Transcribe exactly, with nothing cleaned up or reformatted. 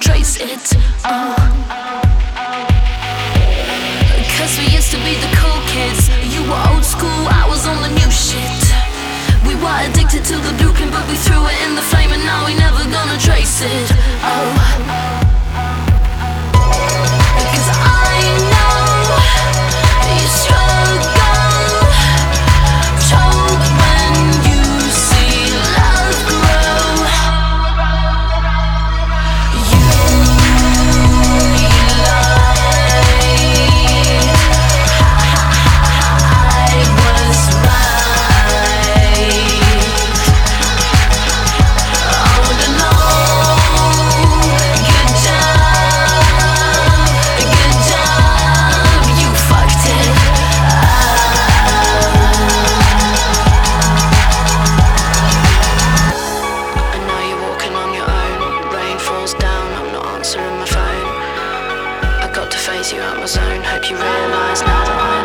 trace it. Oh, cause we used to be the cool kids. You were old school, I was on the new shit. We were addicted to the blueprint, but we threw it in the flame, and now we never gonna trace it. Oh, answering my phone. I got to phase you out my zone. Hope you realise now that I'm